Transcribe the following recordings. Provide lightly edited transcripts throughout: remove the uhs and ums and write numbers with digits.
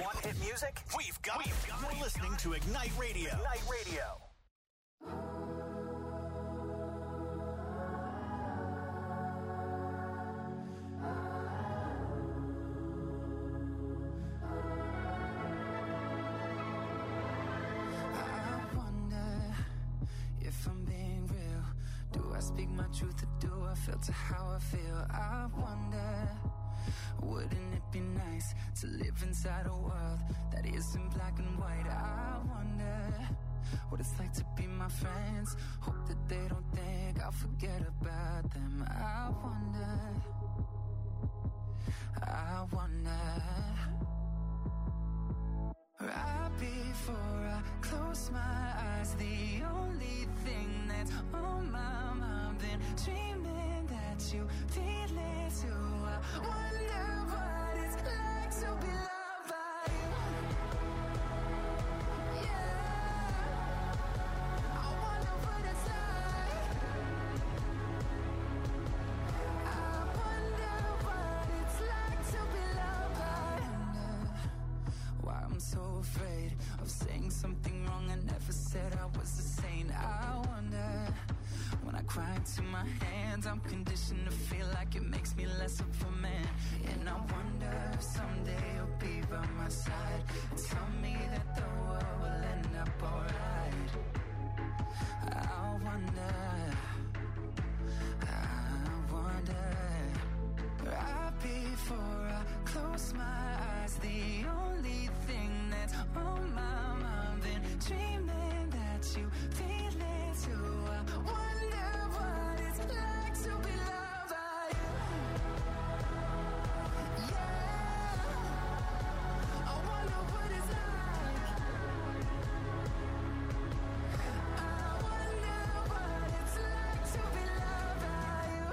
Want hit music? We've got it. You're listening to Ignite Radio. Ignite Radio. I speak my truth or do I filter how I feel? I wonder, wouldn't it be nice to live inside a world that isn't black and white? I wonder what it's like to be my friends. Hope that they don't think I'll forget about them. I wonder, right before I close my eyes, the only thing that's on my mind, then dreaming that you feel it too. I wonder what it's like to be loved by you. Yeah, I wonder what it's like. I wonder what it's like to be loved by you. Why I'm so afraid of saying something wrong I never said I was a saint. I wonder, when I cry into my hands, I'm conditioned to feel like it makes me less of a man. And I wonder if someday you'll be by my side and tell me that the world will end up alright. I wonder, right before I close my eyes, the only thing that's on my mind, then dreaming that you feel it too. I wonder what it's like to be loved by you. Yeah, I wonder what it's like. I wonder what it's like to be loved by you.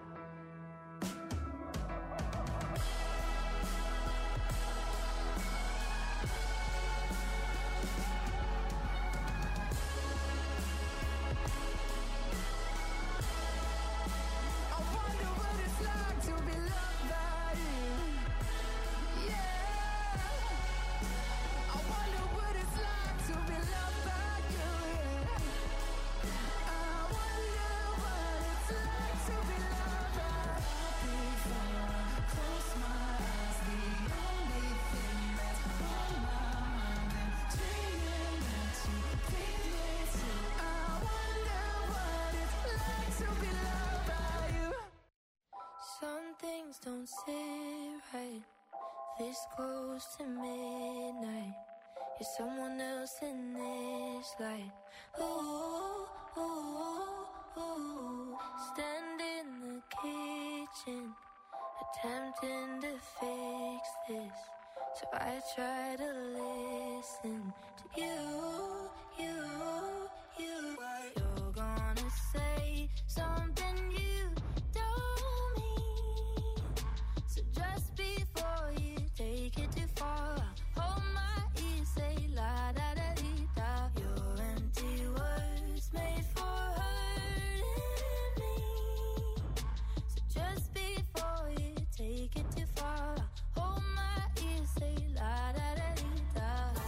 I wonder what it's like to be loved by you. Yeah, I wonder what it's like to be loved by you. Yeah, I wonder what it's like to be loved by you. Before I close my eyes, the only thing that's on my mind, and dreaming that you feel it too. I wonder what it's like to be loved by you. Some things don't sit right this close to midnight. You're someone else in this light. Ooh, ooh, ooh. Stand in the kitchen, attempting to fix this. So I try to listen to you. You're gonna say something you don't mean. So just before you take it too far, hold my ear, say la da da dee da. Your empty words made for hurting me. So just before you take it too far, hold my ear, say la da da dee da.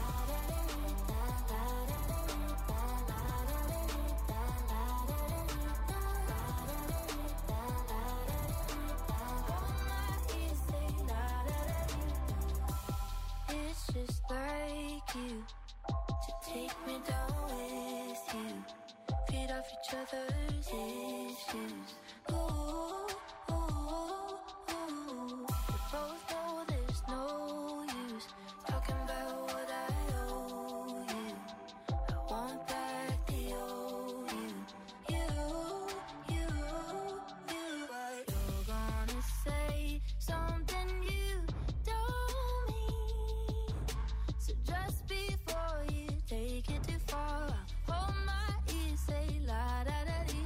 It's just like you to take me down with you, feed off each other's issues. Ooh, ooh, ooh. We both know there's no use talking about what I owe you. I want back the old you. You're gonna say something you don't mean. So just before you take it too far, hold my ear, say la da da dee.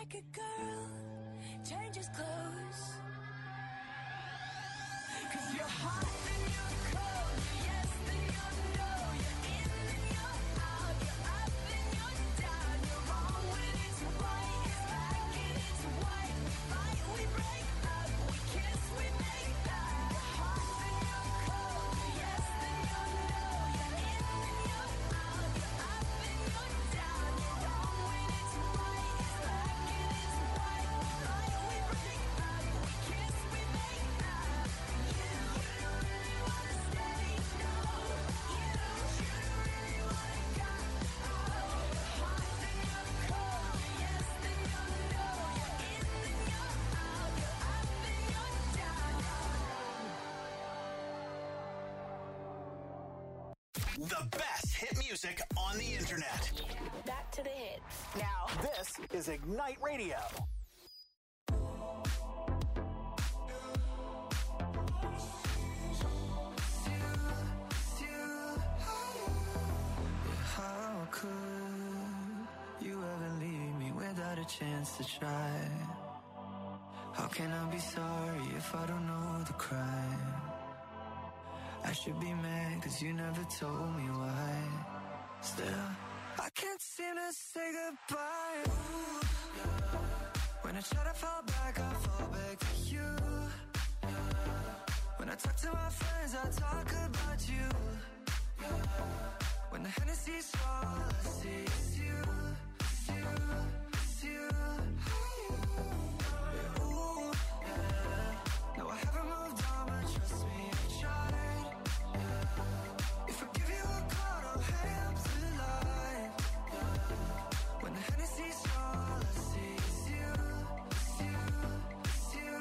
like a girl changes clothes. 'Cause you're hot and you're cold, you're yes then you're no, you're in and you're out, you're up and you're down, you're wrong when it's right, it's black and it's white, we fight, we break up, we kiss, we make up. You're hot and you're cold, you're yes then you're no, you're in and you're out, you're up and you're down, you're wrong when it's right, it's black and it's white, we fight, we break up, we kiss, we make up. You don't really wanna stay, no. You don't really wanna go. Oh, you're hot then you're cold, you're yes then you're no, you're in then you're out, you're up and you're down. The best hit music on the internet. Back to the hits. Now, this is Ignite Radio. How could you ever leave me without a chance to try? How can I be sorry if I don't know the crime? I should be mad 'cause you never told me why. Still, I can't seem to say goodbye. Ooh, yeah. When I try to fall back, I fall back to you. Yeah. When I talk to my friends, I talk about you. Yeah. When the Hennessy's all I see is you, it's you, it's you. Yeah, ooh, yeah. No, I haven't moved on, but trust me, I tried. Yeah. If I give you a call, don't hang up the line. Yeah. When the Hennessy's all I see is you, it's you, it's you.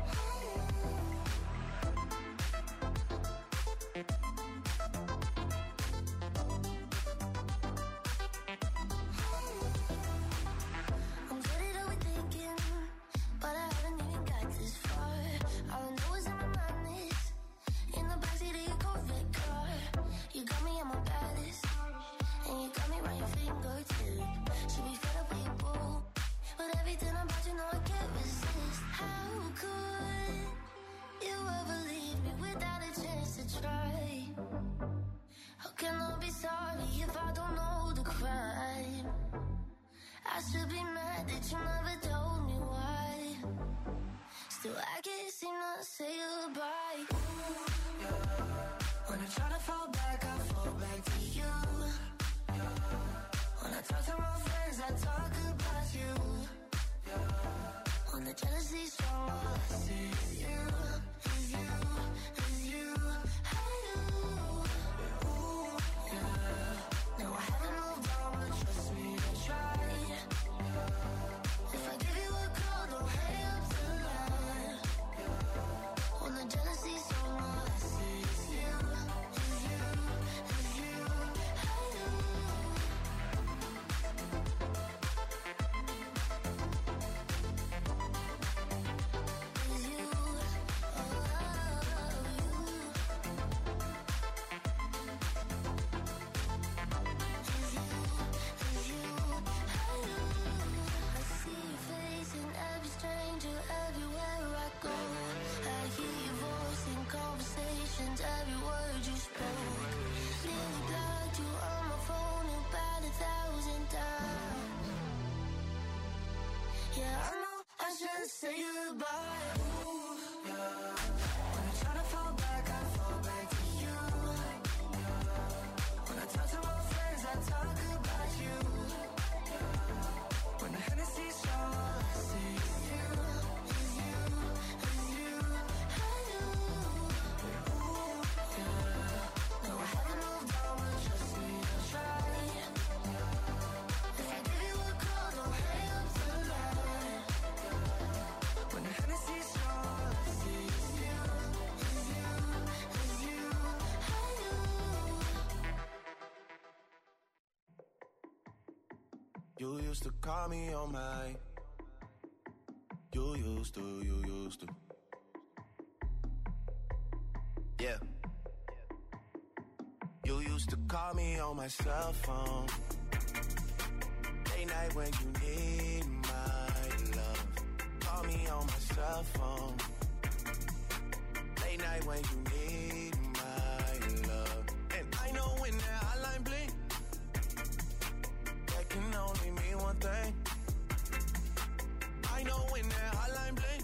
I'm good at overthinking, but I haven't even got this far. All I know is in my mind is in the backseat of your Corvette car. You got me at my baddest, and you got me right your fingertip. Should be fed up with your boo, but everything about you know I can't resist. How could you ever leave me without a chance to try? How can I be sorry if I don't know the crime? I should be mad that you never told me why. Still, I can't seem to say goodbye. Ooh, yeah. When I try to fall back, I fall back to you. Yeah. When I talk to my friends, I talk about you. Yeah. When the jealousy's strong, all I see is you, is you, is you. Hey, you. Ooh, yeah. No, I haven't moved on, but trust me, I tried. If I give you a call, don't hang up the line. When the jealousy's strong, all I see is you, is you, is you. Hey, you. Is you, oh, I see your face in every stranger everywhere I go. I hear your voice in conversations, every word you spoke. Nearly blocked you on my phone about 1,000 times. Yeah, I know I should say goodbye. Ooh, yeah. When I try to fall back, I fall back to you. Yeah. When I talk to my friends, I talk about you. When the Hennessy's all I see is you, is you, is you. Hey, you. Ooh, yeah. No, I haven't moved on, but trust me, I tried. If I give you a call, don't hang up the line. When the Hennessy's all I see is you, is you, is you. Hey, you. You used to call me on my. You used to. Yeah. You used to call me on my cell phone. Late night when you need my love. Call me on my cell phone. Late night when you need my love. And I know when that hotline blink, that can only mean one thing. I know when that hotline blink,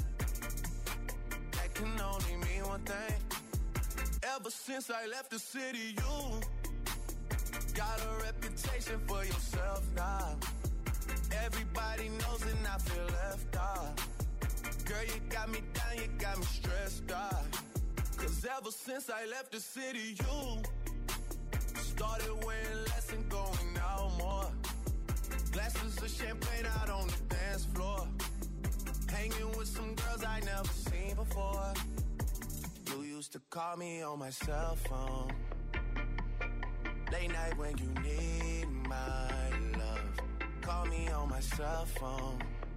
that can only mean one thing. Ever since I left the city, you got a reputation for yourself now. Everybody knows and I feel left out. Girl, you got me down, you got me stressed out. Cause ever since I left the city, you started wearing less and going out more. Glasses of champagne out on the dance floor. Hanging with some girls I never seen before. You used to call me on my cell phone. Late night when you need my love. Call me on my cell phone.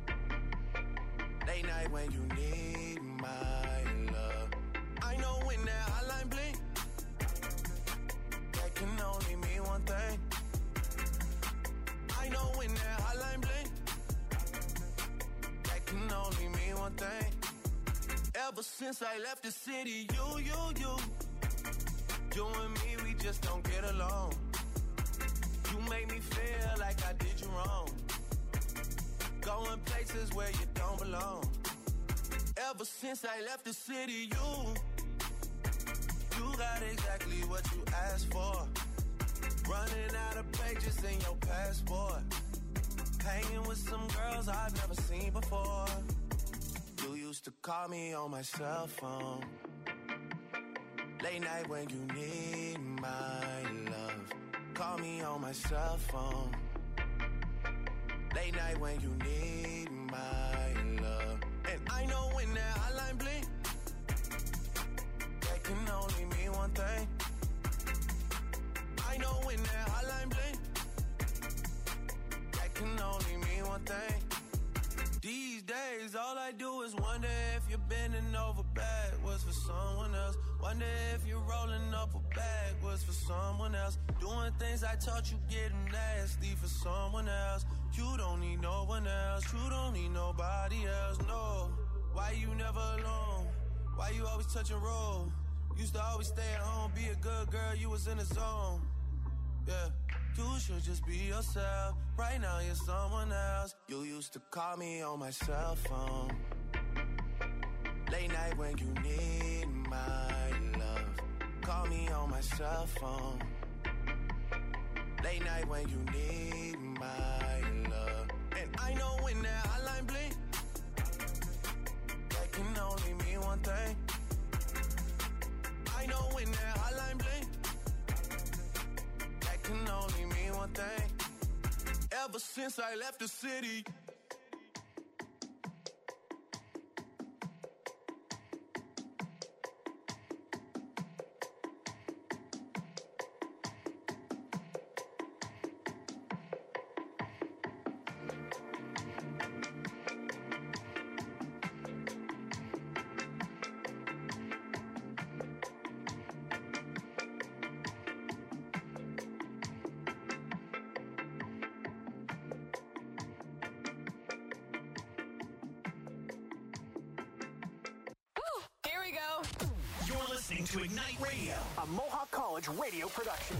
Late night when you need my love. I know when that hotline blink, that can only mean one thing. I know when that hotline blink, that can only mean one thing. Ever since I left the city, you and me, we just don't get along. You make me feel like I did you wrong. Going places where you don't belong. Ever since I left the city, you got exactly what you asked for. Running out of pages in your passport. Hanging with some girls I've never seen before. You used to call me on my cell phone. Late night when you need my love. Call me on my cell phone. Late night when you need my love. And I know when that hotline blink, that can only mean one thing. I know when that hotline blink, that can only mean one thing. These days, all I do is wonder if you're bending over backwards for someone else. Wonder if you're rolling up a backwards for someone else. Doing things I taught you, getting nasty for someone else. You don't need no one else. You don't need nobody else, no. Why you never alone? Why you always touch and roll? Used to always stay at home, be a good girl, you was in the zone. Yeah, you should just be yourself. Right now you're someone else. You used to call me on my cell phone. Late night when you need my love. Call me on my cell phone. Late night when you need my love. And I know when that hotline blink, that can only mean one thing. I know when that hotline blink, that can only mean one thing. Ever since I left the city. You're listening to Ignite Radio, a Mohawk College radio production.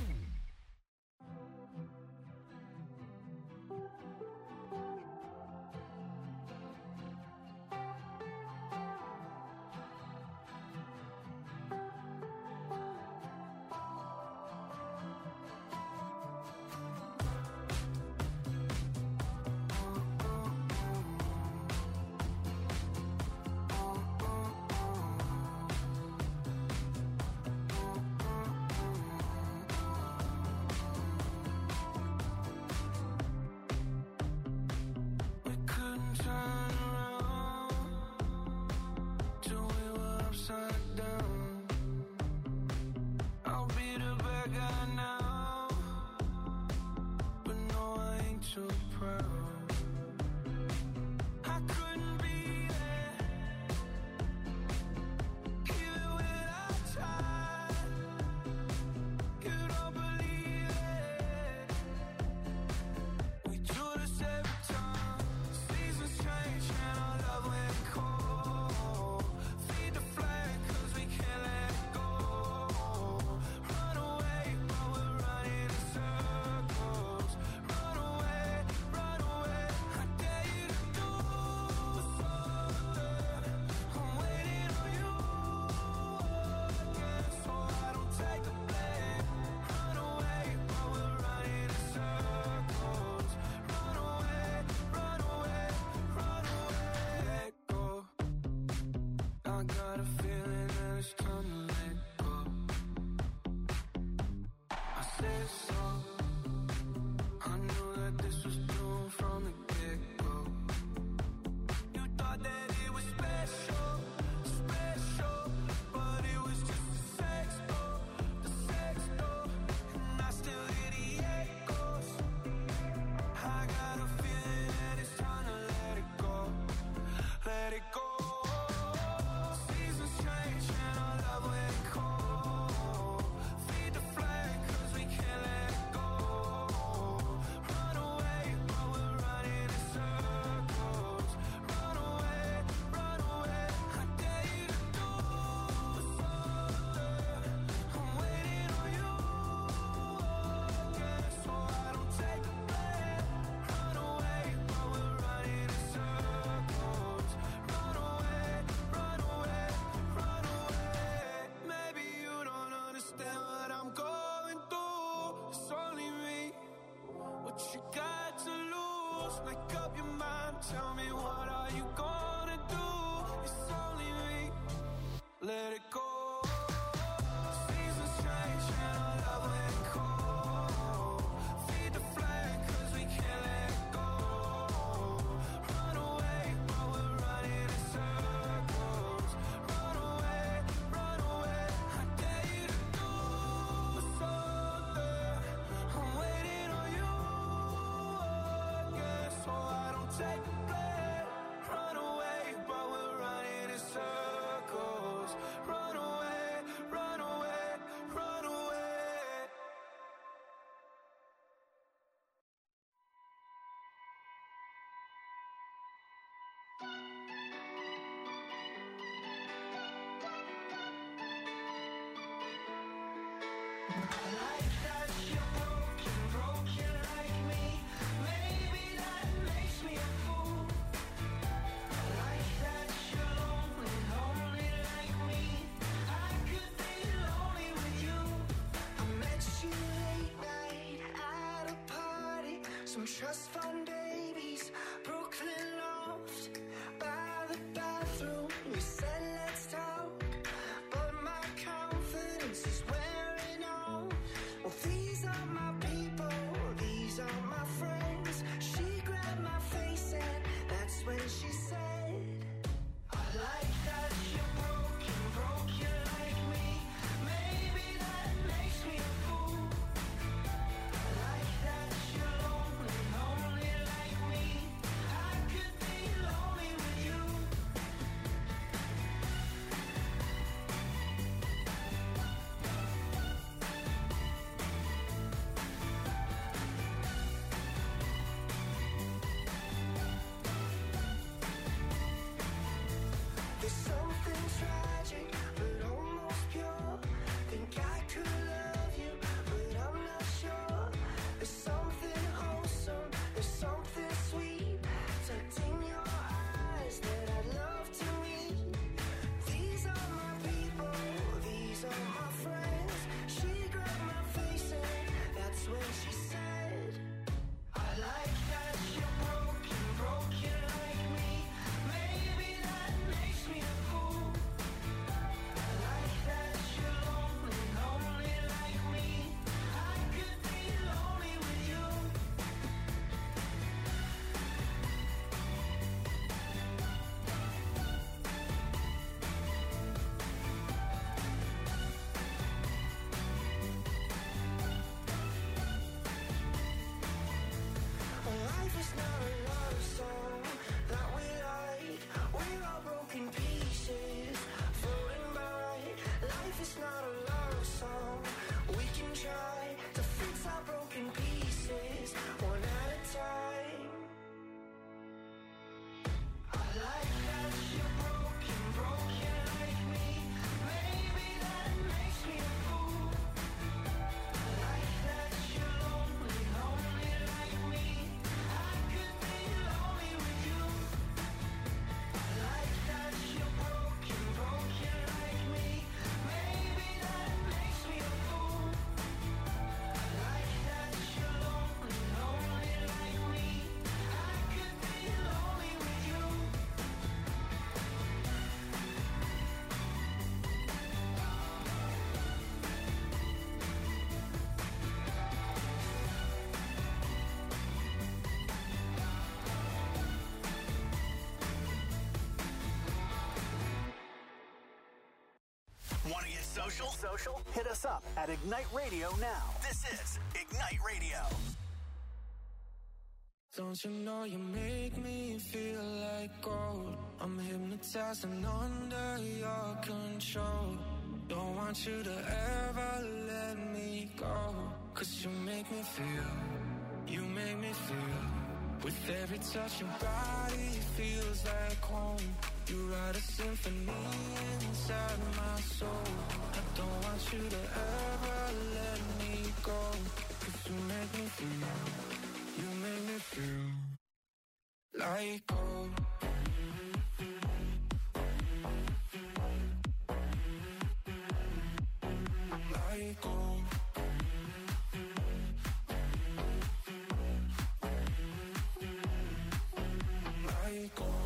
stesso. I knew that this was doomed from the get-go. You thought that it was special, special, but it was just a sex door, and I still hear the echoes. I got a feeling that it's time to let it go, let it go. Seasons change and our love went cold. Feed the flame 'cause we can't let it go. Run away, but we're running in circles. Run away, run away. I dare you to do something. I'm waiting on you again, so I don't take the blame. Run away, but we're running in circles. Run away, run away, run away. Maybe you don't understand what I'm going through. It's only me. What you got to lose? Make up your mind. Tell me, what are you gonna do? It's only me. Let it go. Seasons change and our love went cold. Feed the flame 'cause we can't let it go. Run away, but we're running in circles. Run away, run away. I dare you to do something. I'm waiting on you again, so I don't take the blame. Run away, but we're running in circles. Run away, run away, run away. I like that you're broken, broken like me. Maybe that makes me a fool. I like that you're lonely, lonely like me. I could be lonely with you. I met you late night at a party. Some trust fund babies, Brooklyn loft. By the bathroom, you said let's talk. But my confidence is wearing on. Well, these are my people, these are my friends. She grabbed my face and that's when she said, I like that you're broken, broken like me. Maybe that makes me a fool. I like that you're lonely, lonely like me. I could be lonely with you. There's something tragic, but almost pure. Think I could love you, but I'm not sure. There's something wholesome, there's something sweet tucked in your eyes that I'd love to meet. These are my people, these are my friends. She grabbed my face and that's when she said, I like that you're broken, broken like me. Maybe that makes me a fool. I like that you're lonely, lonely like me. I could be lonely with you. Life is not a love song that we like. We're all broken pieces floating by. Life is not a love song. We can try to fix our broken pieces one at a time. I like that you're broken, broken like me. Maybe that makes me a fool. I like that you're lonely, lonely like me. I could be lonely Social? Hit us up at Ignite Radio now. This is Ignite Radio. Don't you know you make me feel like gold? I'm hypnotized and under your control. Don't want you to ever let me go. 'Cause you make me feel. With every touch your body feels like home. You write a symphony inside my soul. I don't want you to ever let me go. 'Cause you make me feel like gold. Like gold. Like gold.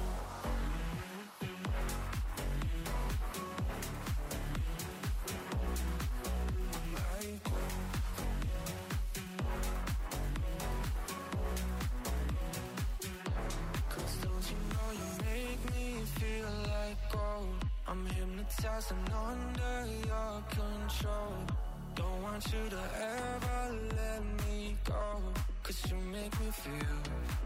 I'm hypnotized and under your control. Don't want you to ever let me go. 'Cause you make me feel.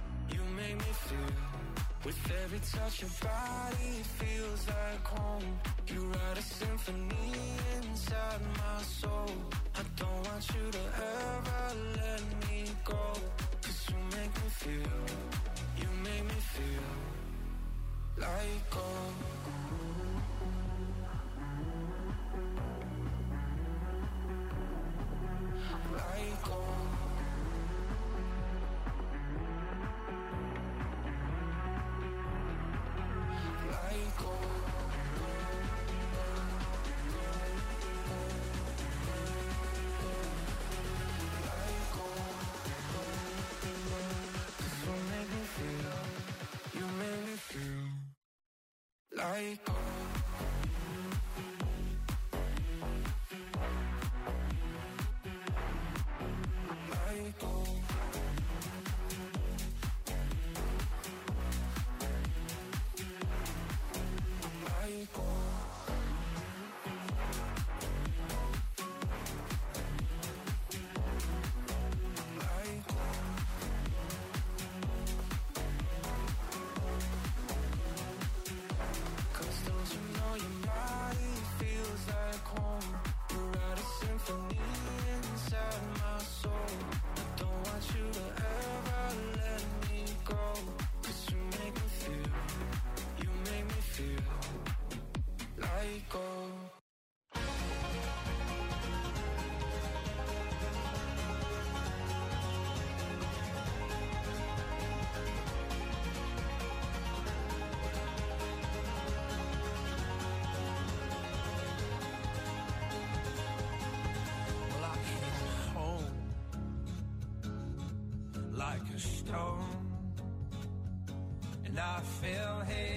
With every touch your body feels like home. You write a symphony inside my soul. I don't want you to ever let me go. 'Cause you make me feel like gold. Like gold. Like gold. Like gold. 'Cause you make me feel like gold. Like gold. Like gold. Like gold. 'Cause don't you know your body feels like home? You write a symphony inside my soul. I don't want you to ever let me go. 'Cause you make me feel like gold. Well, I came home like a stone, and I fell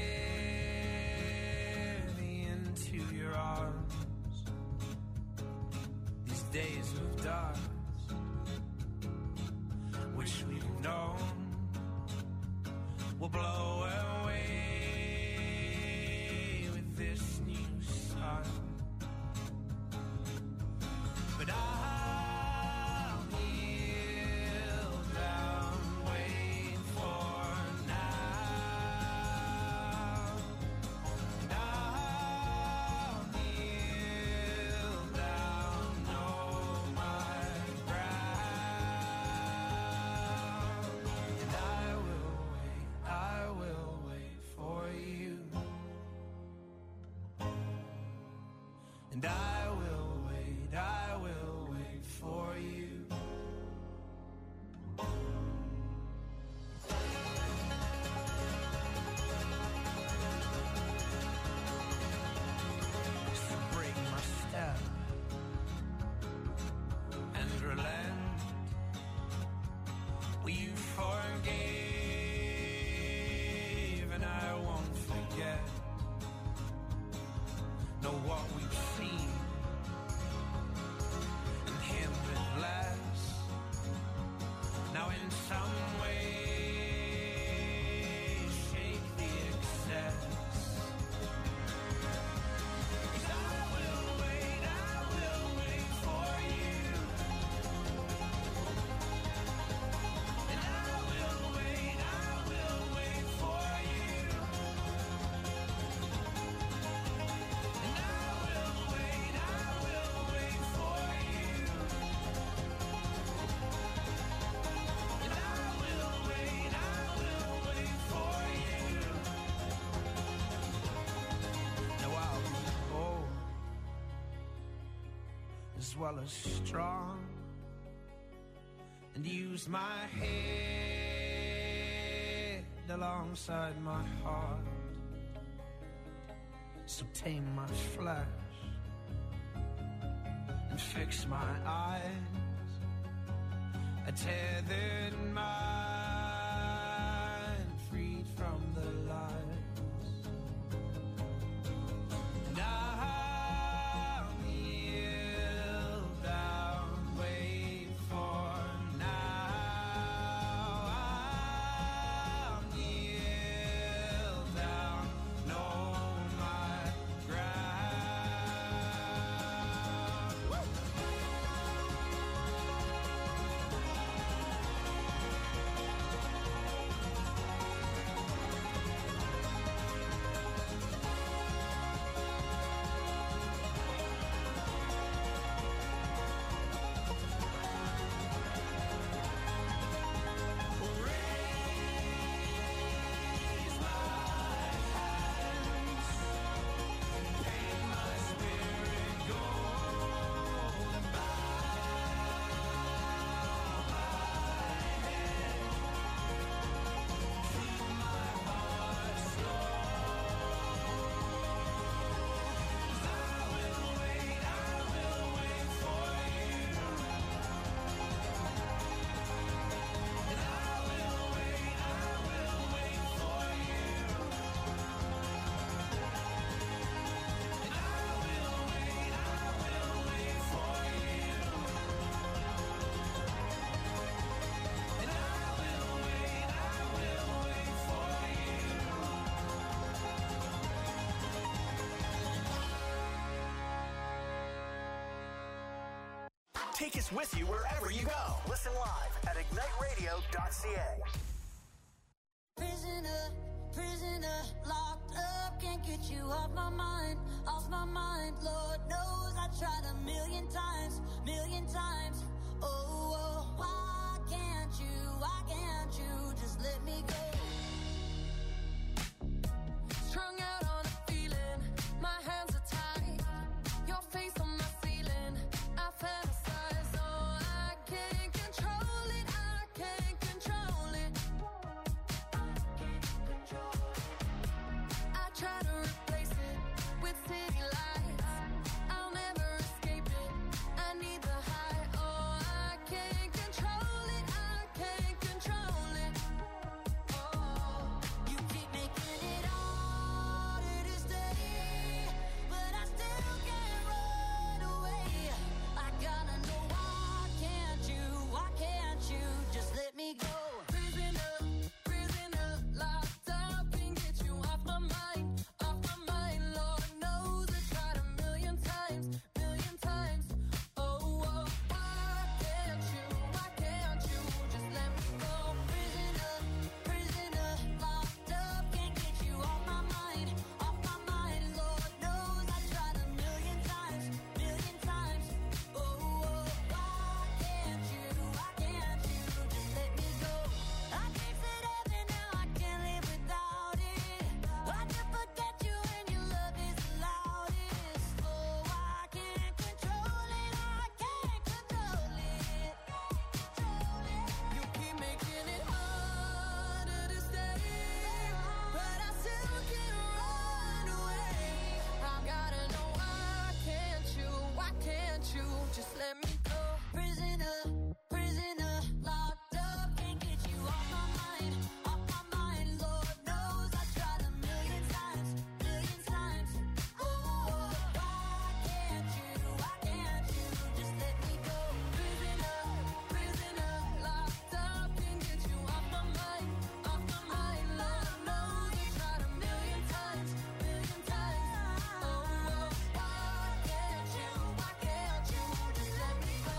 heavy into your arms. These days of dark, which we've known, will blow away with this new sun. But I'll kneel down, wait for now. And I'll kneel down, know my ground. And I will wait for you. And I will wait for you. So break my step and relent. Well, you forgave and I won't forget. Know what we've seen and him with less. Now in some way shake the excess. 'Cause I will wait. as well as strong, and use my head alongside my heart. So tame my flesh and fix my eyes, a tethered mind freed from the lies. And I'll kneel down, wait for now. I'll kneel down, know my ground. Take us with you wherever you go. Listen live at igniteradio.ca. Prisoner, prisoner, locked up, can't get you off my mind, Lord knows I tried a million times, oh, why can't you just let me go? Strung out on a feeling, my hands are tied, your face on my ceiling, I fantasize, oh, I can't control it, I try to replace it with city lights, I'll never escape it, I need the high, oh, I can't control it, oh, you keep making it harder to stay, but I still can't run away, I gotta know why can't you just let me go? Prisoner, locked up, can't get you off my mind, Lord knows I tried a million times, oh, why can't you just let me go? Prisoner, locked up, can't get you off my mind, Lord knows I tried a million times, oh, why can't you just let me go? I tasted heaven, now I can't live without it, I can forget you and your love is the loudest, oh, I can't control it, you keep making it harder to stay, but I still can't run away, I gotta know why can't you just let me go? Prisoner, locked up, can't get you off my mind, Lord knows I tried a million times, oh, why can't you just let me go? Prisoner, locked up, can't get you off my mind, Lord knows I tried a million times, oh, why can't you just let me go?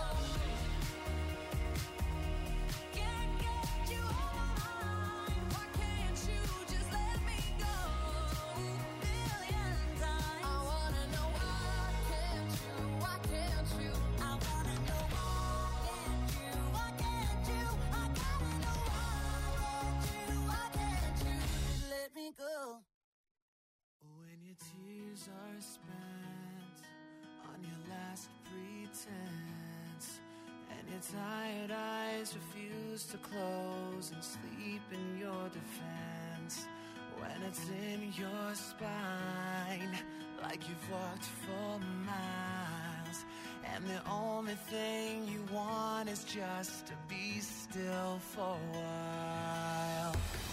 Can't get you off my mind, why can't you just let me go? Million times, I wanna know why can't you, I wanna know why can't you, I gotta know why can't you just let me go? When your tears are spent, I on your last pretense, and your tired eyes refuse to close and sleep in your defense. When it's in your spine, like you've walked for miles, and the only thing you want is just to be still for a while.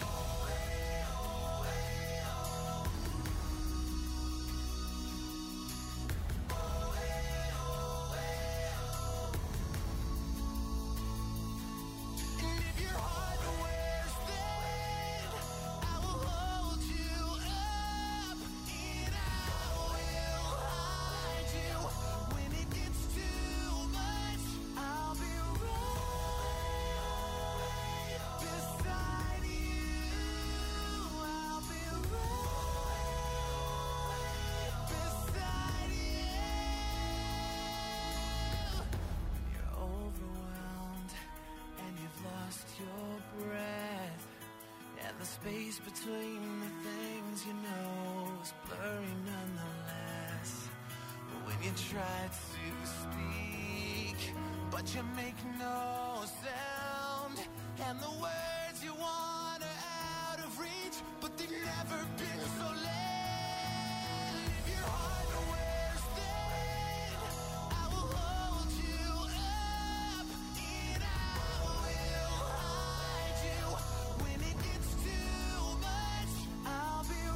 Space between the things you know is blurry nonetheless. When you try to speak, but you make no sound, and the words you want are out of reach, but they've never been so late. If your heart wears thin, I will hold you up, and I will hide you. When it gets too much, I'll be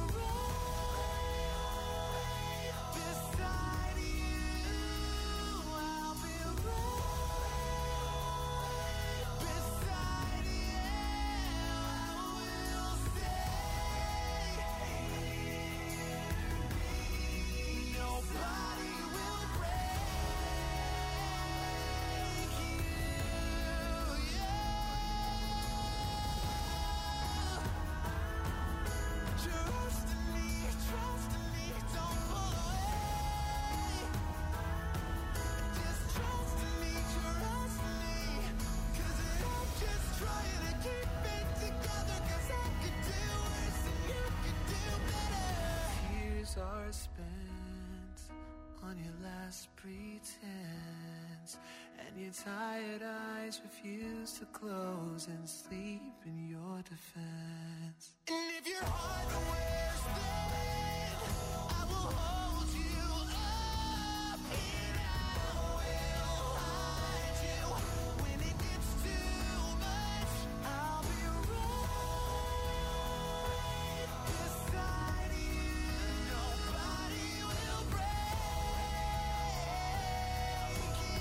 right beside you. I'll be right beside you. I will stay. Nobody will break you. Trust in me, don't pull away. Just trust in me, 'cause I'm just trying to keep it together, 'cause I could do worse and you could do better. Tears are spent on your last pretense, and your tired eyes refuse to close and sleep in your defense. And if your heart wears thin, I will hold you up, and I will hide you. When it gets too much, I'll be right beside you. Nobody will break you.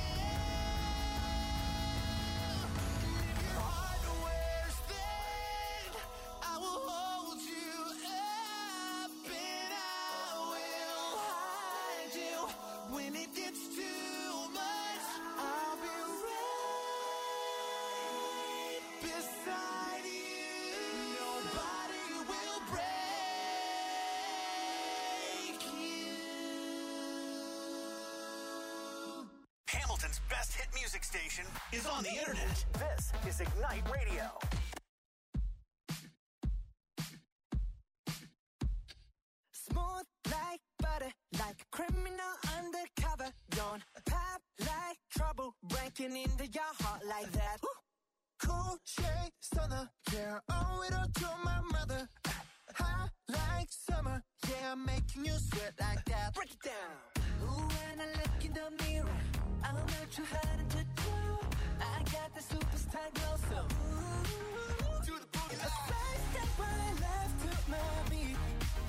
If your heart wears thin, I will hold you up, and I will hide you. When it gets too much, I'll be right beside you. Nobody will break you. Hamilton's best hit music station is on the internet. This is Ignite Radio. Smooth like butter, like a criminal undercover. Don't pop like trouble, breaking into your heart like that. Cool shade stunner, yeah, owe it all to my mother. Hot like summer, yeah, I'm making you sweat like that. Break it down. Ooh, when I look in the mirror, I'm not too hard to do. I got the superstar glow, so ooh, to the boogie. A side step when I left to my beat.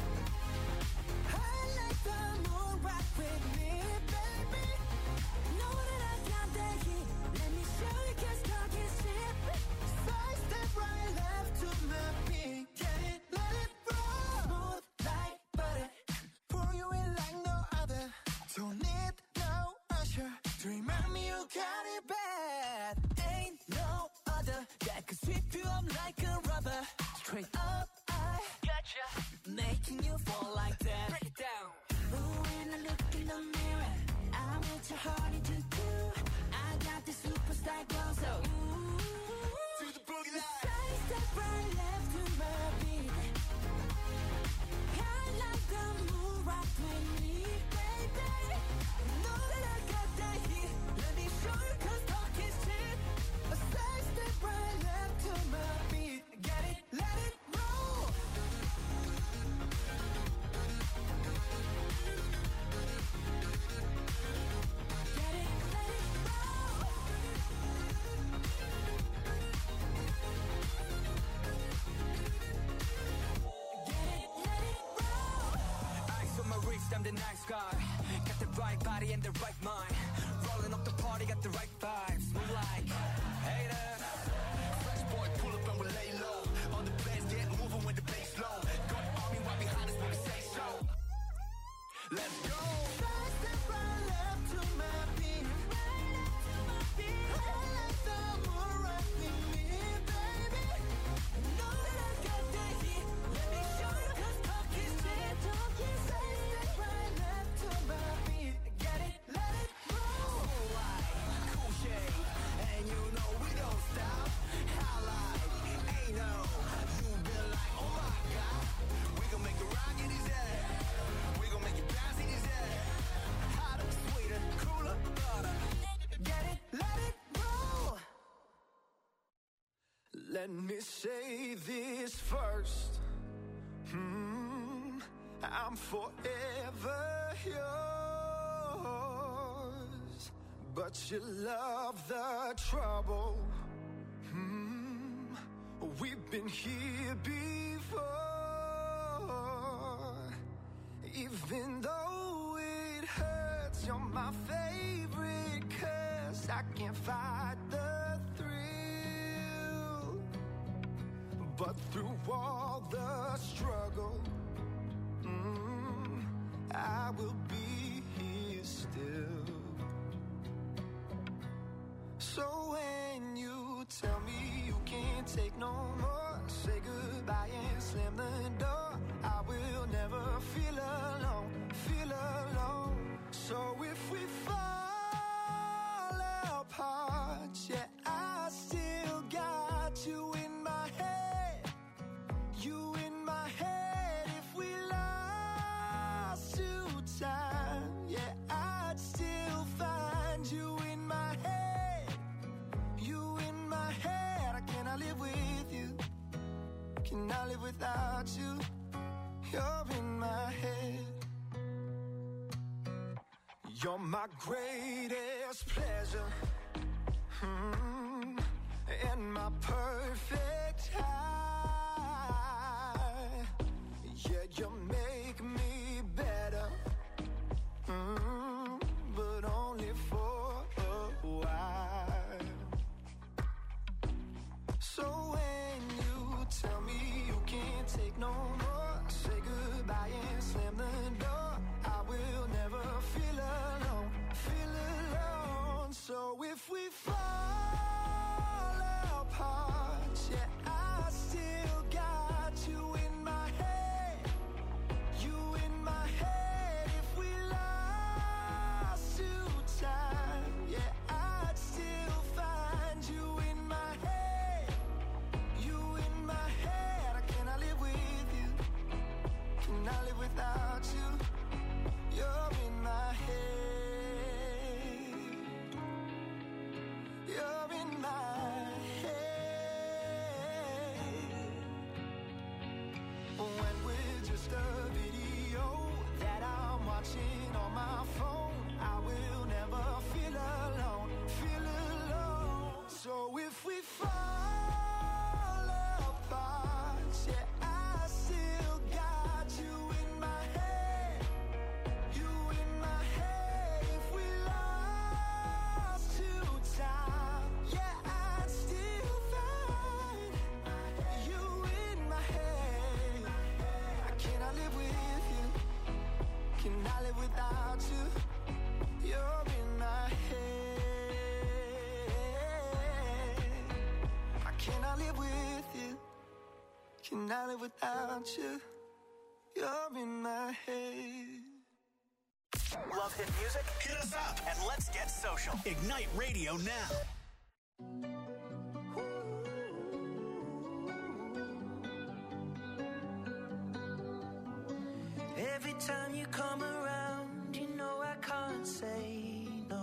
I like the moon rock with me, baby. Know that I got that heat. Let me show you, 'cause talk is cheap. Side step right left to my beat. Get it, let it roll. Smooth like butter, pour you in like no other. Don't need no usher to remind me you got it bad. Ain't no other that could sweep you up like a rubber. Straight up, I gotcha, making you fall like that. Break it down. Ooh, when I look in the mirror, I'm what your heart to do. I got the superstar glow, so ooh, to the boogie line. Side step right left to my beat. I like the moon rock with me, baby. Know that the night sky. Got the right body and the right mind. Rolling up the party, got the right vibes. Move like haters. Fresh boy, pull up and we lay low. All the players get moving when the bass low. Got the army right behind us when we say so. Let's go. Right step, right left to my beat. I like the moon right with me, baby. Know that I got the heat. Let me show you 'cause talk is cheap. Right step, right left to my beat. Get it, let it roll. Cool shade, and you know we don't stop. Highlight, ain't no. You been like, oh my God. We gon' make it rock in his head. We gon' make it bounce in his head. Hotter, sweeter, cooler, butter. Get it, let it roll. Let me say this first. I'm forever yours, but you love the trouble. We've been here before. Even though it hurts, you're my favorite curse. I can't fight the thrill, but through all the struggle, I will be here still. So when you tell me you can't take no more, say goodbye and slam the door. I will never feel alone, feel alone. So if we fall apart, yeah, I still got you in my head, you in my head. If we lost to time, yeah, I'd still find you in my head, you in my head. I cannot live with you, cannot live without you. You're in my head. You're my greatest pleasure, and my perfect high. Yeah, you make me better, but only for a while. So when you tell me you can't take no more, say goodbye and slam the door. I will never feel alone, feel alone. So if we fall apart, yeah, I still got you in my head, you in my head. If we lost to time, yeah, I'd still find you in my head, you in my head. I cannot live with you, cannot live without you. You're in my head, you're in my head. When we're just a video that I'm watching on my phone, I will never feel alone, feel alone. So if we fall apart, yeah, I still got you in my head, you in my head. If we lost to time, yeah, I'd still find you in my head. I cannot live with you, cannot live without you. You're in my head. I cannot live with you, cannot live without you. You're in my head. Love hit music? Hit us up and let's get social. Ignite Radio now. Every time you come around, you know I can't say no.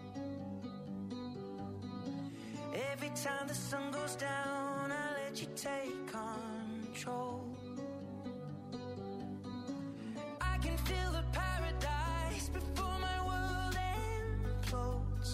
Every time the sun goes down, I let you take control. I can feel the paradise before my world implodes.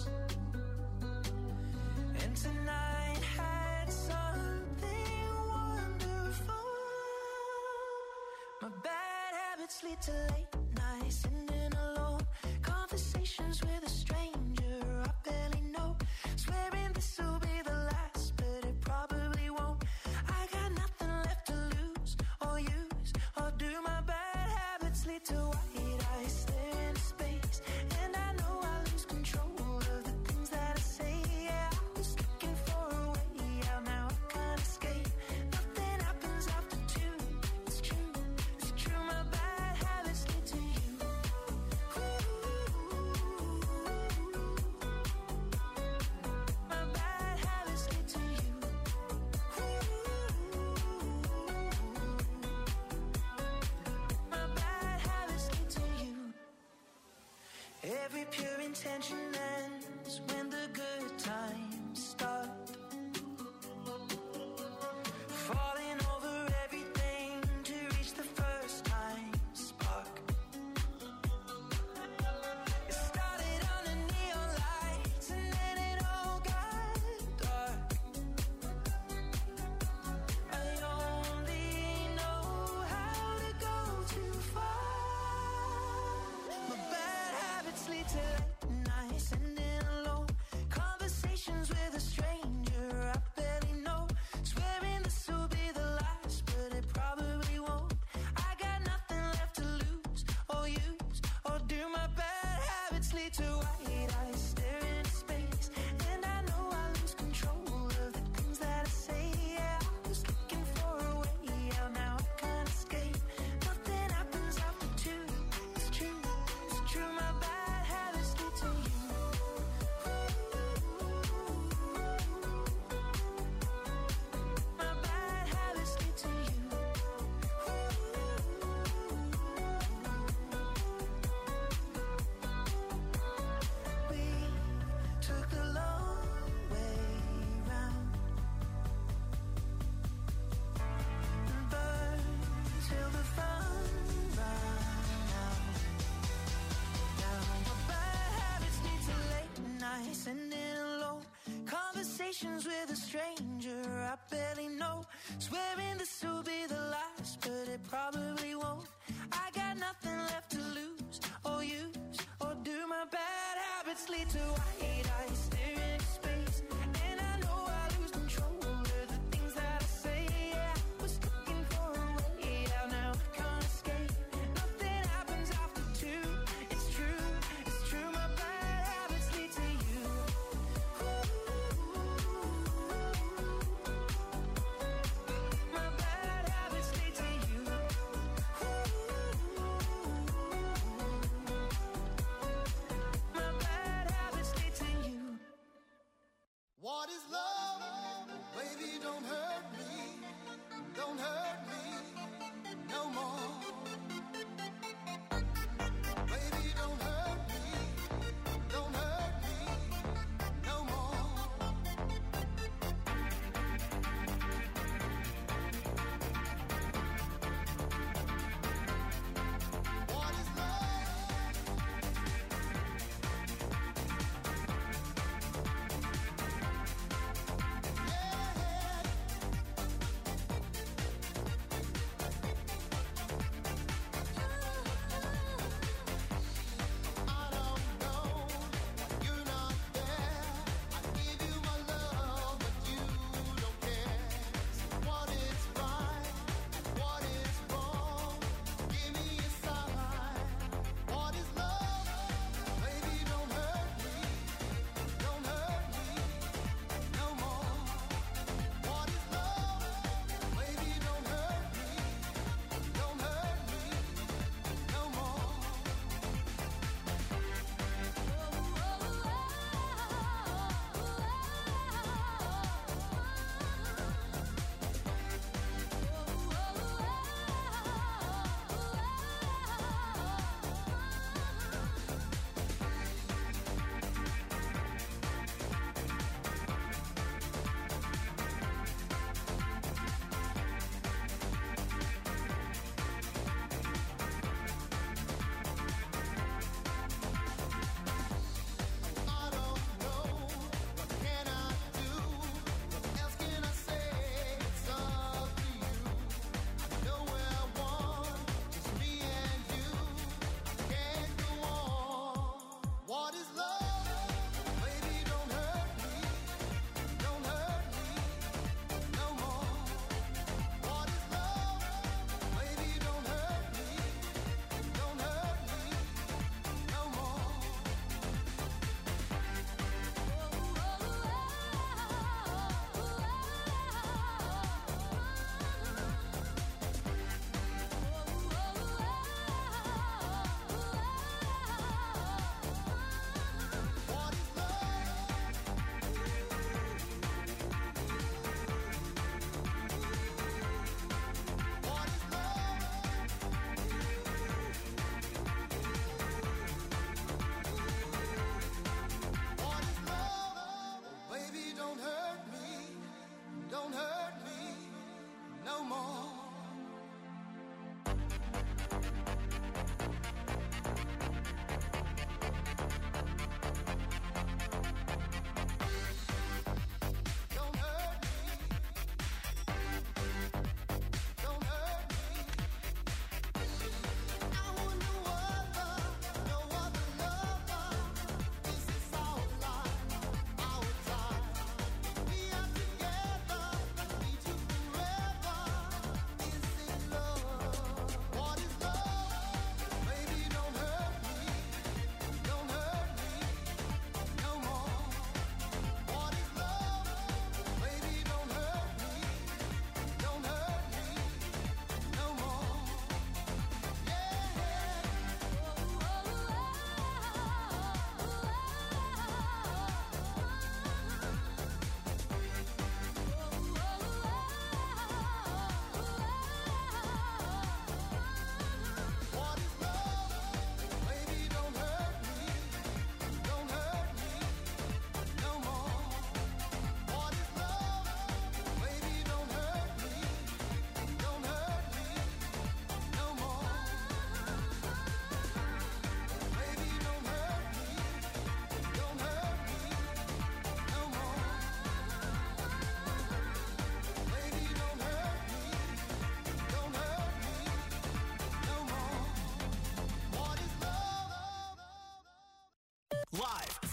And tonight had something wonderful. My bad habits lead to late night sitting alone. Conversations with a stranger I barely know. Swearing this will be the last, but it probably won't. I got nothing left to lose or use, or do my bad habits lead to white eyes stare into space? And I know I lose control of the things that I say. Yeah, I was looking for a way out, now I can't escape. Nothing happens after two. It's true, my bad habits lead to you. My bad habits lead to you. My bad habits lead to you. Every pure intention ends when the good times start. Falling over everything to reach the first time spark. It started on the neon lights and then it all got dark. I only know how to go too far. My bad habits lead to late nights, sitting alone. Conversations with a stranger I barely know. Swearing this will be the last, but it probably won't. I got nothing left to lose or use, or do. My bad habits lead to white eyes staring into space. And I know I lose control of the things that I say. Yeah, I was looking for a way out, now I can't escape. Nothing happens after two. It's true, my bad habits lead to you. My bad habits lead to you. We took the long way round and burned till the fun ran out. Now my bad habits lead to late nights, sitting alone. Conversations with a stranger I barely know. Swearing this will be the last, but it probably won't. I got nothing left to lose or use, or do. My bad habits lead to white eyes staring into space. And I know I lose control of the things that I say. Yeah, I was looking for a way out, now I can't escape. Nothing happens after two. It's true, my bad habits lead to you. My bad habits lead to you. My bad habits lead to you.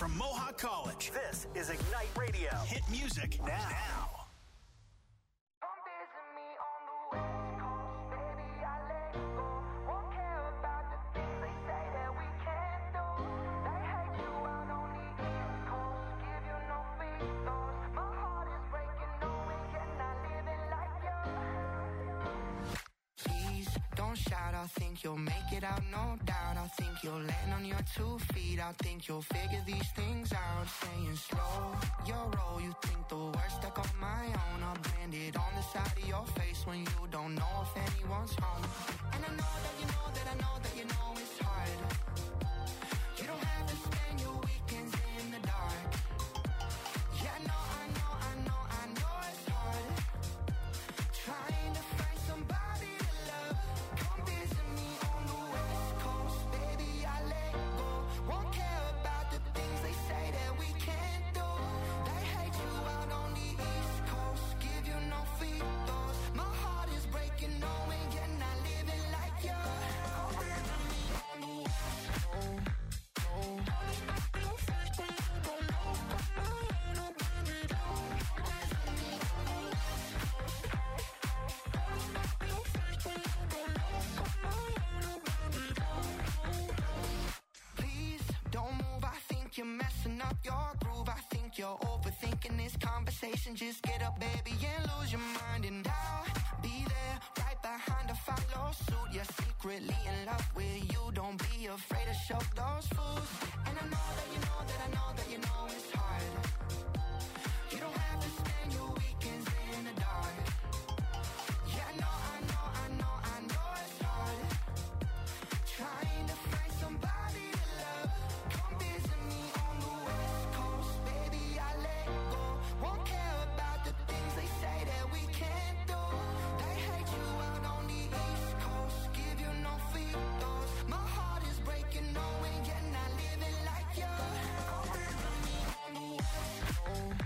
from Mohawk College. This is Ignite Radio. Hit music now. Shout, I think you'll make it out, no doubt. I think you'll land on your 2 feet. I think you'll figure these things out. Staying slow, your roll. You think the worst, stuck on my own. I'll blend it on the side of your face when you don't know if anyone's home. And I know that you know that I know that you know it's hard. You don't have to spend your weekends in the dark. Yeah, I know it's hard. Trying to find somebody to love. Come visit me on the West Coast, baby, I let go. Won't care about the things they say that we can't do. They hate you out on the East Coast, give you no free throws. My heart is breaking, knowing you're not living like you. Come visit me on the West Coast. Please don't move, I think you're messing up your groove. I think you're overthinking this conversation. Just get up, baby, and lose your mind. And I'll be there, right behind to follow suit. You're secretly in love with you. Don't be afraid to show those fools. And I know that you know that I know that you know it's hard. You don't have to spend your weekends in the dark. Yeah, I know it's hard. Trying to find somebody to love. Come visit me on the West Coast, baby, I let go. Won't care about the things they say that we can't do. They hate you out on the East Coast, give you no free throws. My heart is breaking, knowing you're not living like you. Come visit me on the West Coast.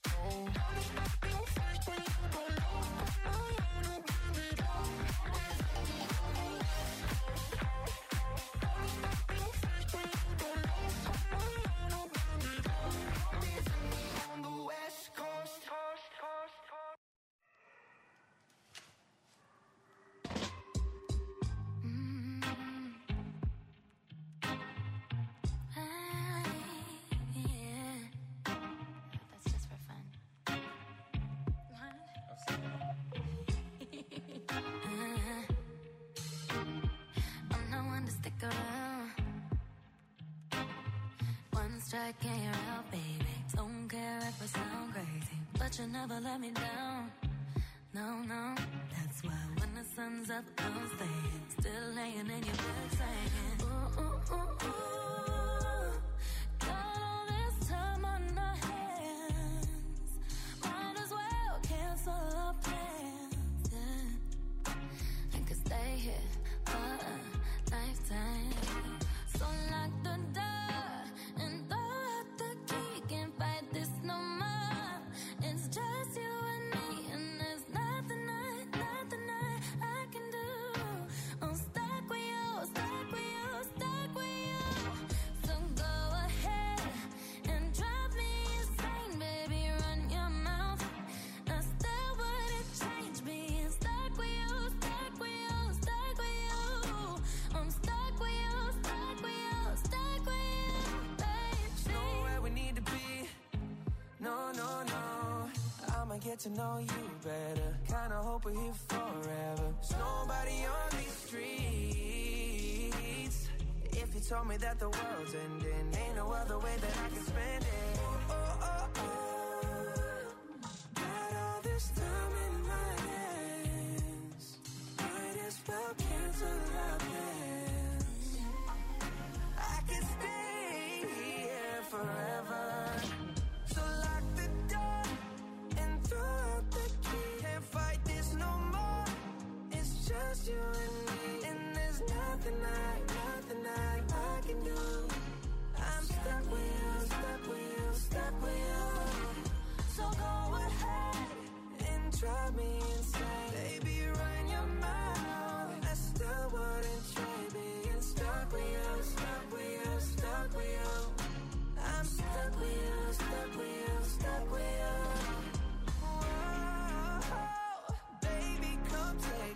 That's just for fun. I'm not one to stick around. One strike and you're out, baby. Don't care if I sound crazy, but you never let me down. No, that's why when the sun's up, I'm staying. Still laying in your bed saying, ooh, ooh, ooh, ooh. Got all this time on our hands. Might as well cancel our plans. Yeah. I could stay here for a lifetime. So lock the door and throw out the key. Can't fight this no more. It's just you and me, and there's nothing I can do. I'm stuck with you, stuck with you, stuck with you. So go ahead and drive me insane, baby, run your mouth. I still wouldn't change being stuck with you, stuck with you, stuck with you. I'm stuck with you, stuck with you, stuck with you, baby. Nowhere we need to be. No. I'ma get to know you better. Kinda hope we're here forever. There's nobody on these streets. If you told me that the world's ending, ain't no other way that I can spend it. Oh. Got all this time in my hands. Might as well cancel our plans. I can stay here forever. So lock the door and throw out the key. Can't fight this no more. It's just you and me, and there's nothing I can do. I'm stuck with you, stuck with you, stuck with you. So go ahead and drive me insane, baby, run your mouth. I still wouldn't trade being stuck with you, stuck with you, stuck with you. I'm stuck.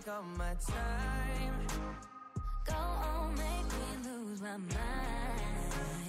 all my time. Go on, make me lose my mind.